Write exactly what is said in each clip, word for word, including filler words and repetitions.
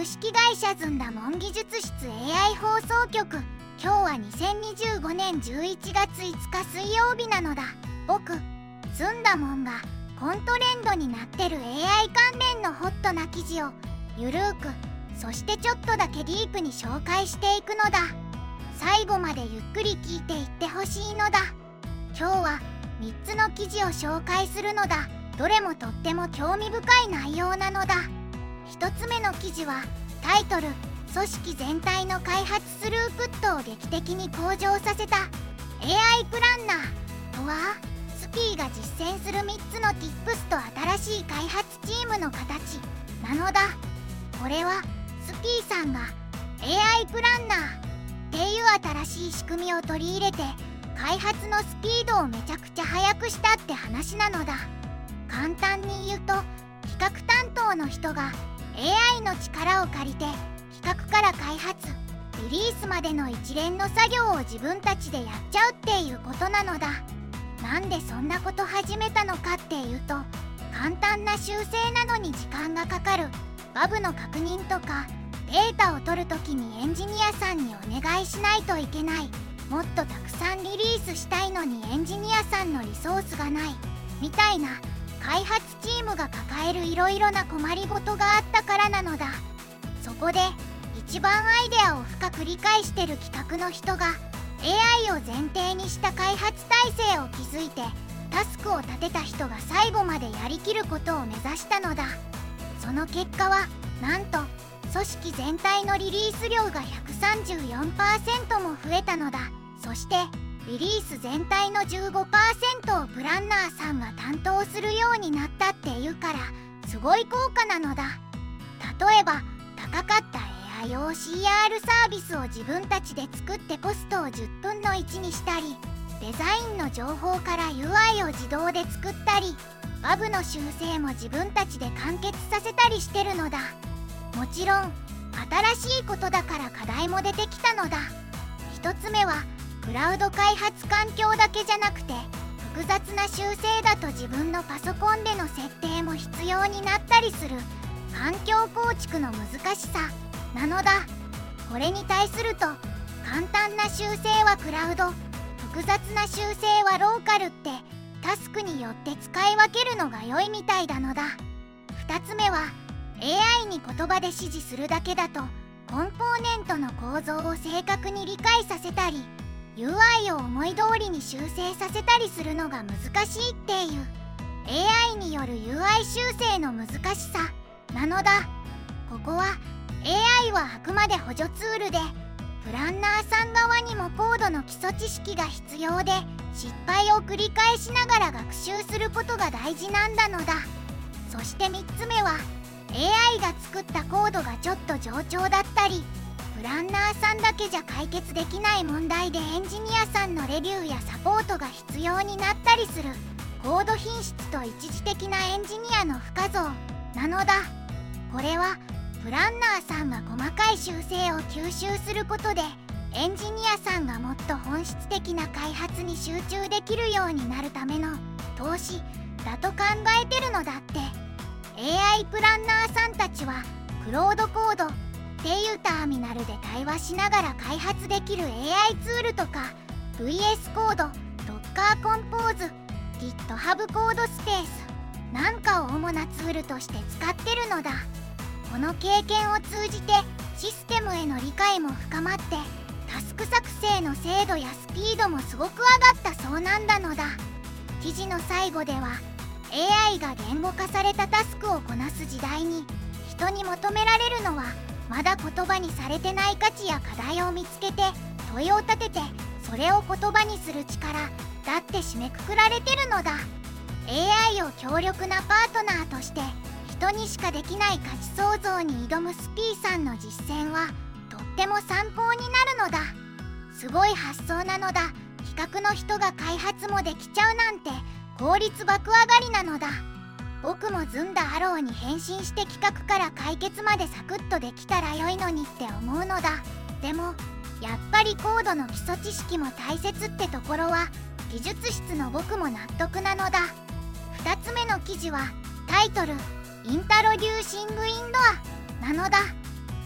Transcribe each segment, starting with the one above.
株式会社ずんだもん技術室 エーアイ 放送局。今日はにせんにじゅうごねんじゅういちがついつか水曜日なのだ。僕ずんだもんがコントレンドになってる エーアイ 関連のホットな記事をゆるーく、そしてちょっとだけディープに紹介していくのだ。最後までゆっくり聞いていってほしいのだ。今日はみっつの記事を紹介するのだ。どれもとっても興味深い内容なのだ。ひとつめの記事はタイトル、組織全体の開発スループットを劇的に向上させた エーアイ プランナーとは、スピーが実践するみっつの Tips と新しい開発チームの形なのだ。これはスピーさんが エーアイ プランナーっていう新しい仕組みを取り入れて開発のスピードをめちゃくちゃ速くしたって話なのだ。簡単に言うと、企画担当の人が エーアイ の力を借りて企画から開発、リリースまでの一連の作業を自分たちでやっちゃうっていうことなのだ。なんでそんなこと始めたのかっていうと、簡単な修正なのに時間がかかるバグの確認とかデータを取るときにエンジニアさんにお願いしないといけない、もっとたくさんリリースしたいのにエンジニアさんのリソースがないみたいな開発チームが抱えるいろいろな困りごとがあったからなのだ。そこで一番アイデアを深く理解してる企画の人が エーアイ を前提にした開発体制を築いて、タスクを立てた人が最後までやりきることを目指したのだ。その結果はなんと組織全体のリリース量が ひゃくさんじゅうよんパーセント も増えたのだ。そしてリリース全体の じゅうごパーセント をプランナーさんが担当するようになったっていうから、すごい効果なのだ。例えば高かった エーアイ オーシーアール サービスを自分たちで作ってコストをじゅっぷんのいちにしたり、デザインの情報から ユーアイ を自動で作ったり、バグの修正も自分たちで完結させたりしてるのだ。もちろん新しいことだから課題も出てきたのだ。ひとつめはクラウド開発環境だけじゃなくて、複雑な修正だと自分のパソコンでの設定も必要になったりする環境構築の難しさなのだ。これに対すると、簡単な修正はクラウド、複雑な修正はローカルってタスクによって使い分けるのが良いみたいなのだ。ふたつめは エーアイ に言葉で指示するだけだとコンポーネントの構造を正確に理解させたり、ユーアイ を思い通りに修正させたりするのが難しいっていう エーアイ による ユーアイ 修正の難しさなのだ。ここは エーアイ はあくまで補助ツールで、プランナーさん側にもコードの基礎知識が必要で、失敗を繰り返しながら学習することが大事なんだのだ。そしてみっつめは エーアイ が作ったコードがちょっと冗長だったり、プランナーさんだけじゃ解決できない問題でエンジニアさんのレビューやサポートが必要になったりするコード品質と一時的なエンジニアの不可増なのだ。これはプランナーさんが細かい修正を吸収することで、エンジニアさんがもっと本質的な開発に集中できるようになるための投資だと考えてるのだって。 エーアイ プランナーさんたちはクロードコードっていうターミナルで対話しながら開発できる エーアイ ツールとか ブイエス コード、Docker コンポーズ、GitHub コードスペースなんかを主なツールとして使ってるのだ。この経験を通じてシステムへの理解も深まって、タスク作成の精度やスピードもすごく上がったそうなんだのだ。記事の最後では エーアイ が言語化されたタスクをこなす時代に、人に求められるのはまだ言葉にされてない価値や課題を見つけて問いを立てて、それを言葉にする力だって締めくくられてるのだ。 エーアイ を強力なパートナーとして人にしかできない価値創造に挑むスピーさんの実践はとっても参考になるのだ。すごい発想なのだ。企画の人が開発もできちゃうなんて効率爆上がりなのだ。僕もずんだアローに変身して企画から解決までサクッとできたら良いのにって思うのだ。でもやっぱりコードの基礎知識も大切ってところは技術室の僕も納得なのだ。ふたつめの記事はタイトル、インタロデューシングインドアなのだ。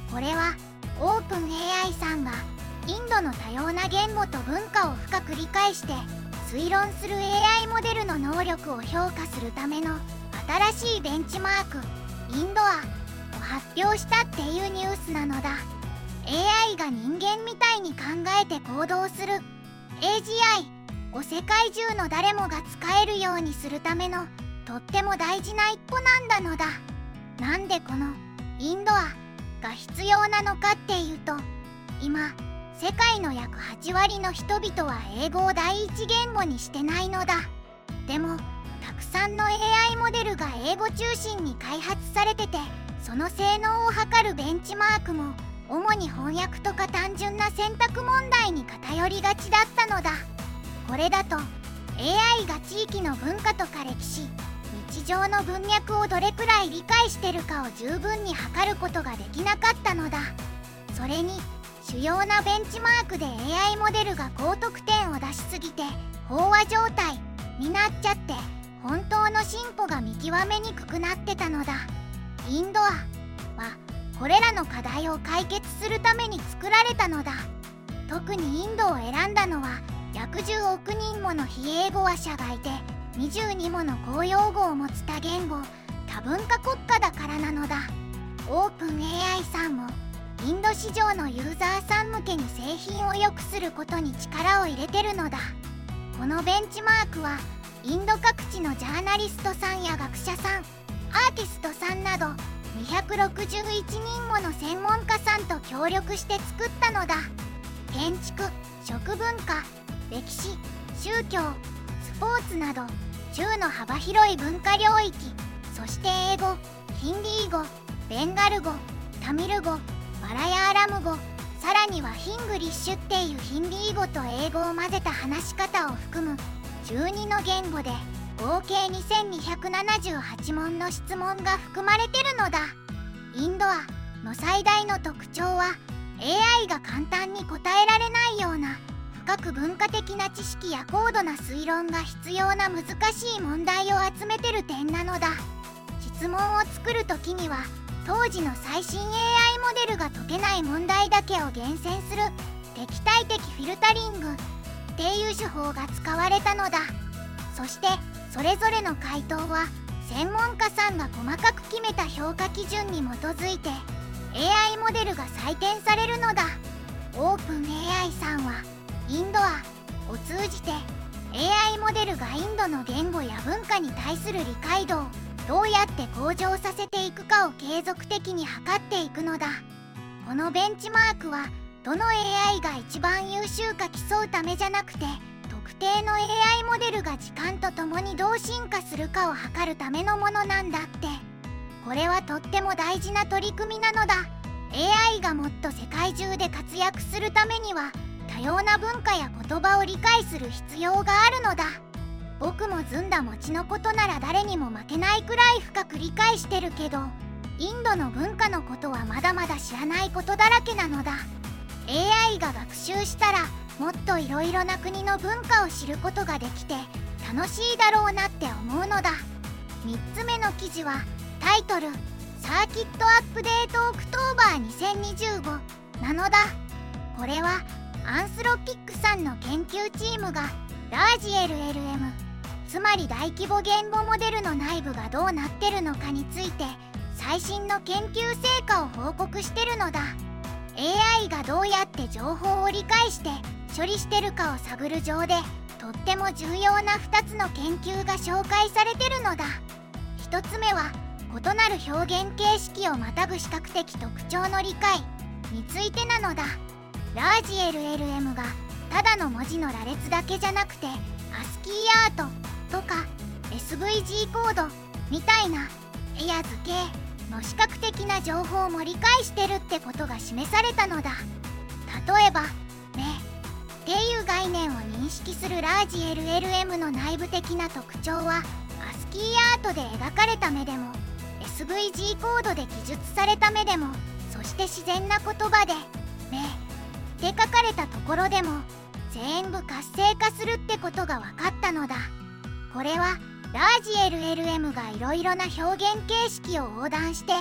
これはオープン エーアイ さんがインドの多様な言語と文化を深く理解して推論する エーアイ モデルの能力を評価するための新しいベンチマークインドアを発表したっていうニュースなのだ。 エーアイ が人間みたいに考えて行動する エージーアイ を世界中の誰もが使えるようにするためのとっても大事な一歩なんだのだ。なんでこのインドアが必要なのかっていうと、今世界の約はちわりの人々は英語を第一言語にしてないのだ。でもたくさんの エーアイ モデルが英語中心に開発されてて、その性能を測るベンチマークも主に翻訳とか単純な選択問題に偏りがちだったのだ。これだと エーアイ が地域の文化とか歴史、日常の文脈をどれくらい理解してるかを十分に測ることができなかったのだ。それに主要なベンチマークで エーアイ モデルが高得点を出しすぎて飽和状態になっちゃって、本当の進歩が見極めにくくなってたのだ。インドアはこれらの課題を解決するために作られたのだ。特にインドを選んだのは約じゅうおくにんもの非英語話者がいて、にじゅうにもの公用語を持つ多言語多文化国家だからなのだ。オープン エーアイ さんもインド市場のユーザーさん向けに製品を良くすることに力を入れてるのだ。このベンチマークはインド各地のジャーナリストさんや学者さん、アーティストさんなどにひゃくろくじゅういちにんもの専門家さんと協力して作ったのだ。建築、食文化、歴史、宗教、スポーツなどじゅうの幅広い文化領域、そして英語、ヒンディー語、ベンガル語、タミル語、マラヤーラム語、さらにはヒングリッシュっていうヒンディー語と英語を混ぜた話し方を含むじゅうにの言語で合計にせんにひゃくななじゅうはちもんの質問が含まれてるのだ。インドアの最大の特徴は エーアイ が簡単に答えられないような深く文化的な知識や高度な推論が必要な難しい問題を集めてる点なのだ。質問を作るときには当時の最新 エーアイ モデルが解けない問題だけを厳選する敵対的フィルタリングっていう手法が使われたのだ。そしてそれぞれの回答は専門家さんが細かく決めた評価基準に基づいて エーアイ モデルが採点されるのだ。オープン エーアイ さんはインドアを通じて エーアイ モデルがインドの言語や文化に対する理解度をどうやって向上させていくかを継続的に測っていくのだ。このベンチマークはどの エーアイ が一番優秀か競うためじゃなくて、特定の エーアイ モデルが時間とともにどう進化するかを測るためのものなんだって。これはとっても大事な取り組みなのだ。 エーアイ がもっと世界中で活躍するためには多様な文化や言葉を理解する必要があるのだ。僕もずんだ餅のことなら誰にも負けないくらい深く理解してるけど、インドの文化のことはまだまだ知らないことだらけなのだ。 エーアイ が学習したらもっといろいろな国の文化を知ることができて楽しいだろうなって思うのだ。みっつめの記事はタイトル「サーキットアップデートオクトーバーにせんにじゅうご」なのだ。これはアンスロピックさんの研究チームがラージ エルエルエム、 つまり大規模言語モデルの内部がどうなってるのかについて最新の研究成果を報告してるのだ。 エーアイ がどうやって情報を理解して処理してるかを探る上でとっても重要なふたつの研究が紹介されてるのだ。ひとつめは異なる表現形式をまたぐ視覚的特徴の理解についてなのだ。ラージ エルエルエム がただの文字の羅列だけじゃなくて アスキー アートとか エスブイジー コードみたいな絵や図形の視覚的な情報も理解してるってことが示されたのだ。例えば目っていう概念を認識するラージ エルエルエム の内部的な特徴はアスキー アートで描かれた目でも エスブイジー コードで記述された目でも、そして自然な言葉で目って書かれたところでも全部活性化するってことが分かったのだ。これはラージ エルエルエム がいろいろな表現形式を横断して同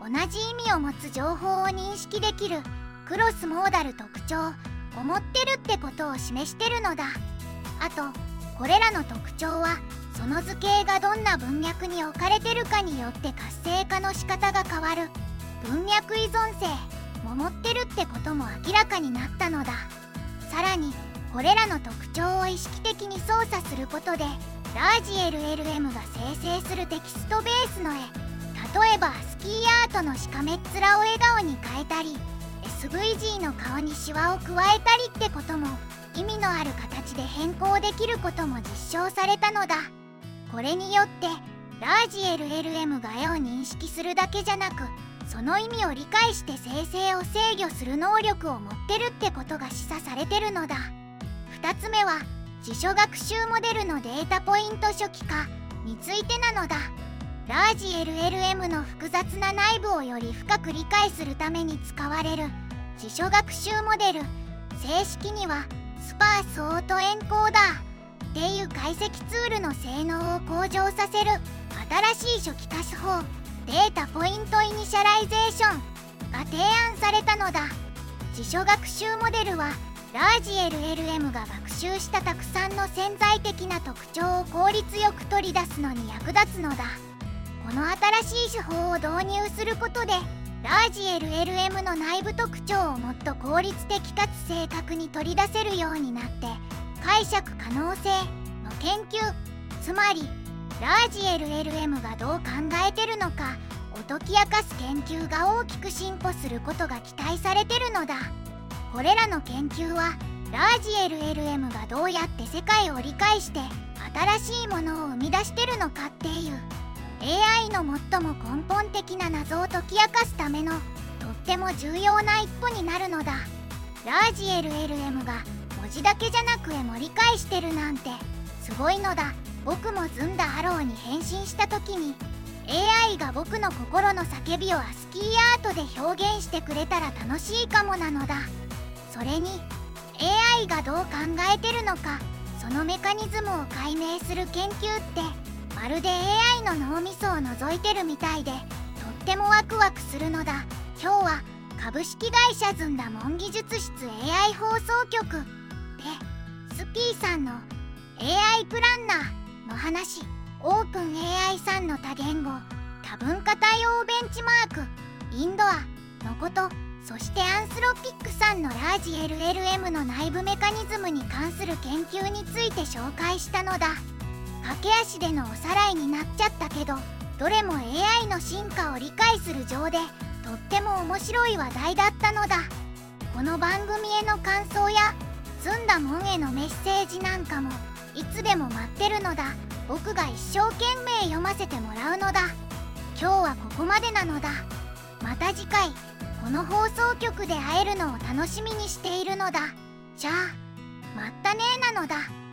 同じ意味を持つ情報を認識できるクロスモーダル特徴を持ってるってことを示してるのだ。あとこれらの特徴はその図形がどんな文脈に置かれてるかによって活性化の仕方が変わる文脈依存性も持ってるってことも明らかになったのだ。さらにこれらの特徴を意識的に操作することでラージ エルエルエム が生成するテキストベースの絵、例えばスキーアートのしかめっ面を笑顔に変えたり エスブイジー の顔にシワを加えたりってことも意味のある形で変更できることも実証されたのだ。これによってラージ エルエルエム が絵を認識するだけじゃなくその意味を理解して生成を制御する能力を持ってるってことが示唆されてるのだ。ふたつめは辞書学習モデルのデータポイント初期化についてなのだ。ラージ エルエルエム の複雑な内部をより深く理解するために使われる辞書学習モデル、正式にはスパースオートエンコーダーっていう解析ツールの性能を向上させる新しい初期化手法データポイントイニシャライゼーションが提案されたのだ。辞書学習モデルはラージ エルエルエム が学習したたくさんの潜在的な特徴を効率よく取り出すのに役立つのだ。この新しい手法を導入することでラージ エルエルエム の内部特徴をもっと効率的かつ正確に取り出せるようになって解釈可能性の研究、つまりラージ エルエルエム がどう考えてるのかを解き明かす研究が大きく進歩することが期待されてるのだ。これらの研究はラージ エルエルエム がどうやって世界を理解して新しいものを生み出してるのかっていう エーアイ の最も根本的な謎を解き明かすためのとっても重要な一歩になるのだ。ラージ エルエルエム が文字だけじゃなく絵も理解してるなんてすごいのだ。僕もずんだハローに変身した時に エーアイ が僕の心の叫びをアスキーアートで表現してくれたら楽しいかもなのだ。それに エーアイ がどう考えてるのかそのメカニズムを解明する研究ってまるで エーアイ の脳みそを覗いてるみたいでとってもワクワクするのだ。今日は株式会社ずんだモン技術室 エーアイ 放送局でスピーさんの エーアイ プランナーの話、オープン エーアイ さんの多言語多文化対応ベンチマークインドアのこと、そしてアンスロピックさんのラージ エルエルエム の内部メカニズムに関する研究について紹介したのだ。駆け足でのおさらいになっちゃったけどどれも エーアイ の進化を理解する上でとっても面白い話題だったのだ。この番組への感想やずんだもんへのメッセージなんかもいつでも待ってるのだ。僕が一生懸命読ませてもらうのだ。今日はここまでなのだ。また次回この放送局で会えるのを楽しみにしているのだ。じゃあまったねーなのだ。